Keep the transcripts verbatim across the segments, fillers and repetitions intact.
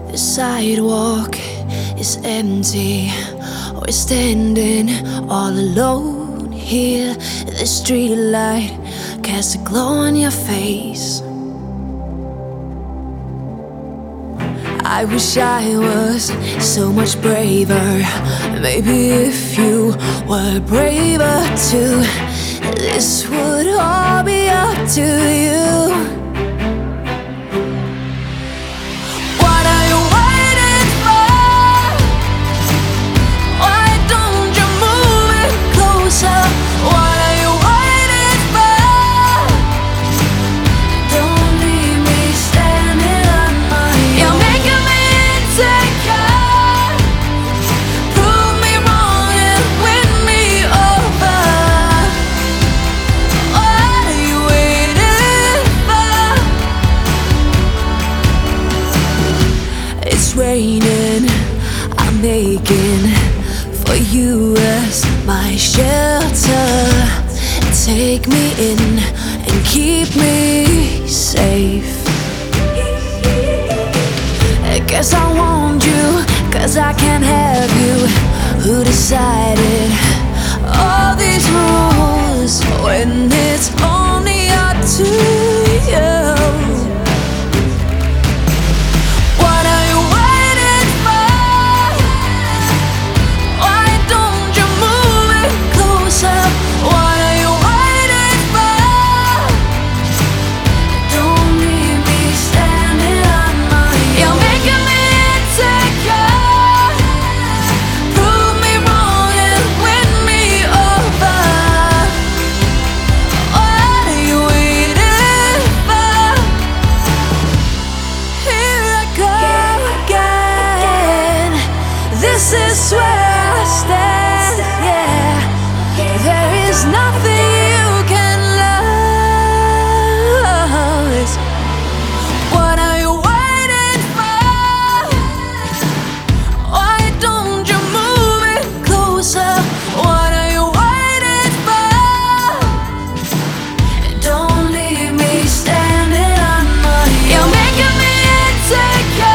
The sidewalk is empty. We're standing all alone here. The street light casts a glow on your face. I wish I was so much braver. Maybe if you were braver too, this would all be up to you. It's raining, I'm aching for you as my shelter. Take me in and keep me safe. I guess I want you, cause I can't have you. Who decided all these rules when it's only up to you? This is where I stand, yeah. There is nothing you can lose. What are you waiting for? Why don't you move it closer? What are you waiting for? Don't leave me standing on my own. You're making me insecure.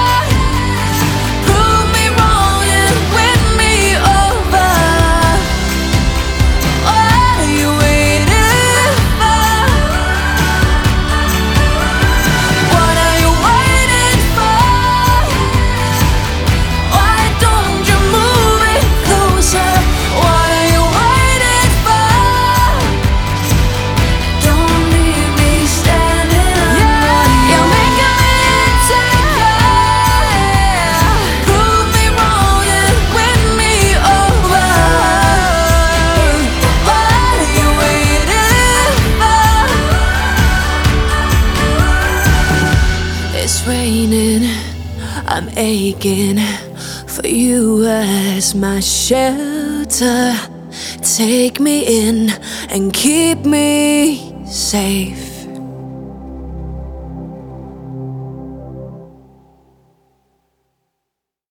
It's raining, I'm aching for you as my shelter. Take me in and keep me safe.